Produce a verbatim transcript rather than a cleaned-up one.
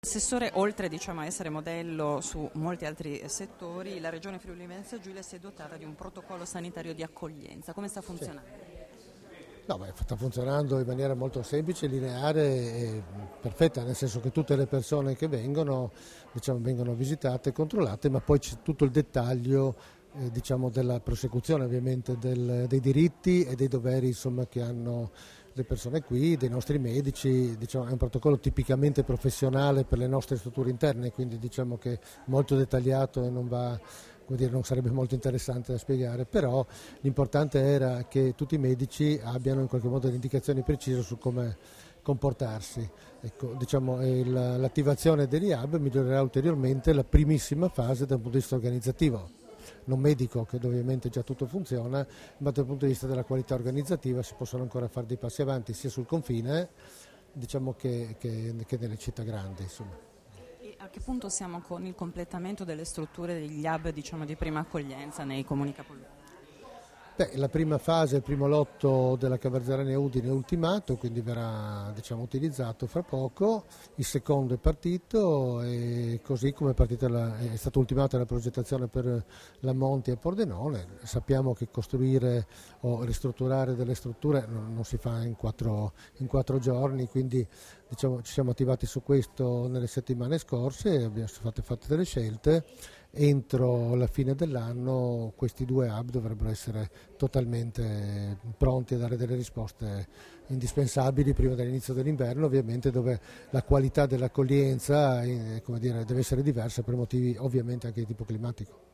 Assessore, oltre diciamo, a essere modello su molti altri settori, la Regione Friuli Venezia Giulia si è dotata di un protocollo sanitario di accoglienza. Come sta funzionando? Sì. No, beh, sta funzionando in maniera molto semplice, lineare e perfetta, nel senso che tutte le persone che vengono, diciamo, vengono visitate e controllate, ma poi c'è tutto il dettaglio eh, diciamo, della prosecuzione ovviamente del, dei diritti e dei doveri insomma, che hanno le persone qui, dei nostri medici. Diciamo, è un protocollo tipicamente professionale per le nostre strutture interne, quindi diciamo che molto dettagliato e non va, come dire, non sarebbe molto interessante da spiegare, però l'importante era che tutti i medici abbiano in qualche modo le indicazioni precise su come comportarsi. Ecco, diciamo, il, l'attivazione degli hub migliorerà ulteriormente la primissima fase dal punto di vista organizzativo, non medico, che ovviamente già tutto funziona, ma dal punto di vista della qualità organizzativa si possono ancora fare dei passi avanti sia sul confine diciamo, che, che, che nelle città grandi. Insomma. E a che punto siamo con il completamento delle strutture degli hub diciamo, di prima accoglienza nei comuni capoluoghi? Beh, la prima fase, il primo lotto della Cavarzerania Udine è ultimato, quindi verrà diciamo, utilizzato fra poco, il secondo è partito e così come è, partita la, è stata ultimata la progettazione per la Monti e Pordenone. Sappiamo che costruire o ristrutturare delle strutture non, non si fa in quattro, in quattro giorni, quindi diciamo, ci siamo attivati su questo nelle settimane scorse, abbiamo fatto, fatto delle scelte. Entro la fine dell'anno questi due hub dovrebbero essere totalmente pronti a dare delle risposte indispensabili prima dell'inizio dell'inverno, ovviamente dove la qualità dell'accoglienza eh, come dire, deve essere diversa per motivi ovviamente anche di tipo climatico.